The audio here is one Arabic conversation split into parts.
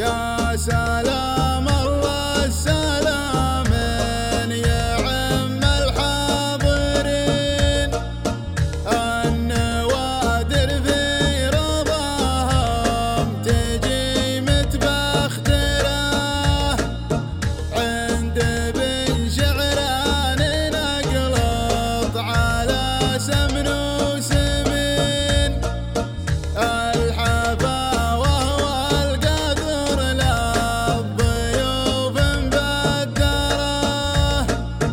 يا سلام الله السلام يعم الحاضرين، النوادر في رضاهم تجي متبخترة، عند بن شعران نقلط على سمن وسمين، الحفا وهو القدر للضيوف مبدره،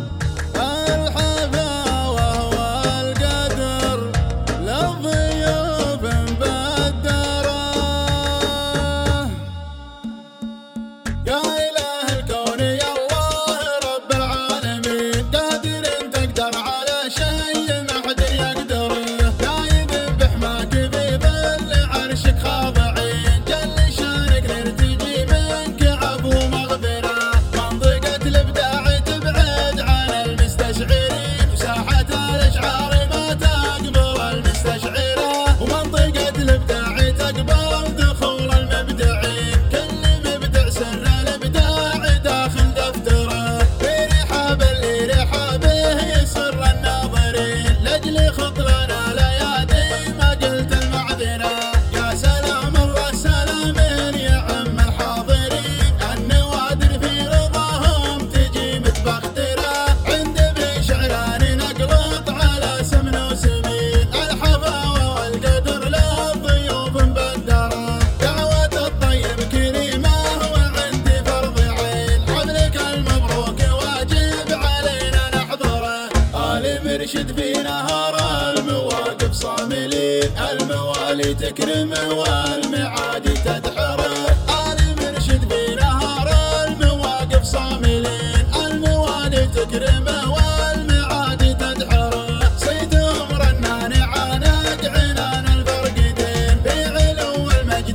الحفا وهو القدر للضيوف مبدره. يا إله الكون يا الله رب العالمين، قادر تقدر على شيء ما حد يقدر، لا يذبح معك في ظل عرشك خاضعين، جل شانك نرتجي منك عفو ومغفرة، منطقة الإبداع تبعد عن المستشعرين، وساحة الأشعار ما تقبل المستشعرة، ومنطقة الإبداع تقبل دخول المبدعين، كل مبدع سر الإبداع داخل دفتره، في رحاب اللي رحابه يسر الناظرين، لأجل خط لنا ليالي ما قلت المعذرة. يا سلام الله سلام يعم الحاضرين، النوادر في رضاهم تجي متبخترة، عند ابن شعران نقلط على سمن وسمين، الحفاوة والقدر للضيوف مبدرة، دعوة الطيب كريمة وعندي فرض عين، حفلك المبروك واجب علينا نحضره، آل مرشد في نهار المواقف صاملين، الموالي تكرمه والمعادي تدحره، آل مرشد في نهار المواقف صاملين، الموالي تكرمه والمعادي تدحره، صيتهم رنان عانق عنان الفرقدين، في علو المجد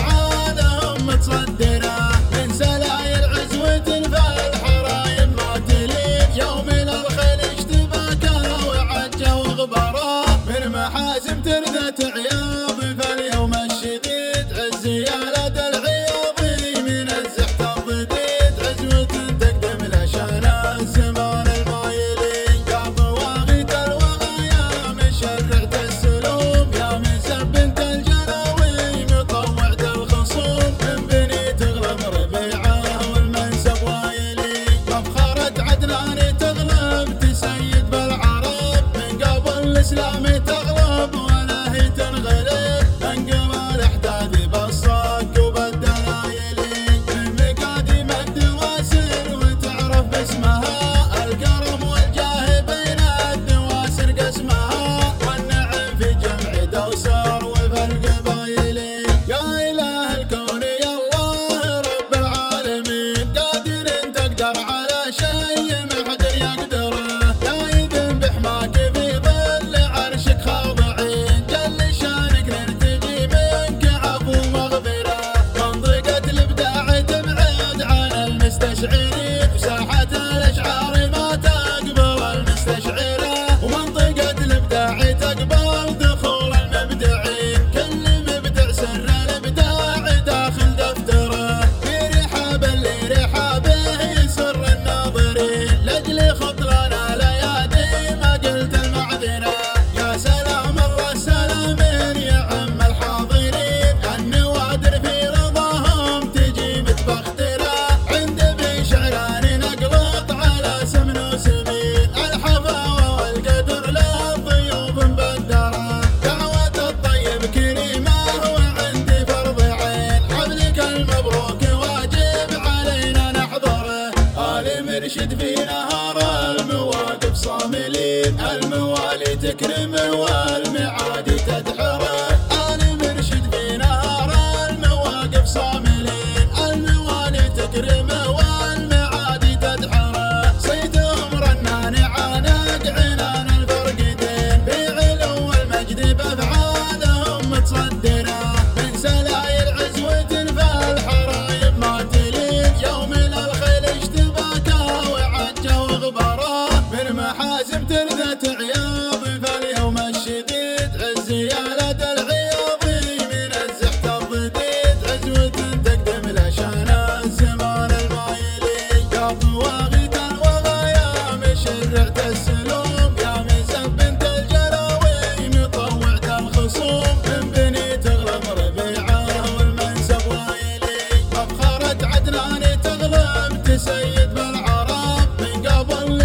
بافعالهم متصدره، من سلايل عزوة فالحرايم ماتلين، يوم الخيل اشتباكه وعجه وغبره، من محازم ترثة عياض فاليوم الشديد، عز يا لدى العياضي من الزحت الضديد، عزوة تقدم لشان الزمان المايلين، يا طواغيت الوغى يا مشرعة السلوم، يا مسبنت الجلاوي مطوعة الخصوم، من بني تغلب ربيعه والمنسب وايلين، مفخرة عدنان تغلب تسيد بالعرب، من قبل الاسلام تغلب ولا هي تنغلب، انقل الاحداث بالصك وبالدلايلين، من مقاديم الدواسر وتعرف باسمها، الكرم والجاه بين الدواسر قسمها، والنعم في جمع دوسر وفي القبايلين. يا إله الكون يا الله رب العالمين، قادر تقدر على شيء ما حد يقدره، لا يذبح معك في ظل عرشك خاضعين، جل شانك نرتجي منك عفو ومغفرة، منطقة الإبداع تبعد عن المستشعرين، وساحة الأشعار ما تقبل المستشعرة، ومنطقة الإبداع تقبل دخول المبدعين، كل مبدع سر الإبداع داخل دفتره، في رحاب اللي رحابه يسر الناظرين، لأجل خط لنا ليالي ما قلت المعذرة. يا سلام الله سلام يعم الحاضرين، النوادر في رضاهم تجي متبخترة، عند ابن شعران نقلط على سمن وسمين، الحفاوة والقدر للضيوف مبدرة، دعوة الطيب كريمة وعندي فرض عين، حفلك المبروك واجب علينا نحضره، آل مرشد في نهار المواقف صاملين، الموالي تكرمه والمعادي تدحره، آل مرشد في نهار المواقف صاملين، الموالي تكرمه والمعادي تدحره، صيتهم رنان عانق عنان الفرقدين، في علو المجد بافعالهم متصدره، من سلايل عزوة فالحرايم ماتلين، يوم الخيل اشتباكه وعجه وغبره، من محازم ترثة عياض فاليوم الشديد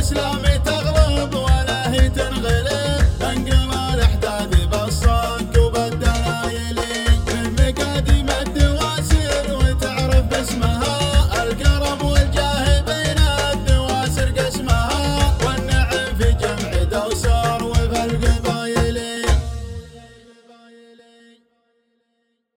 الإسلامي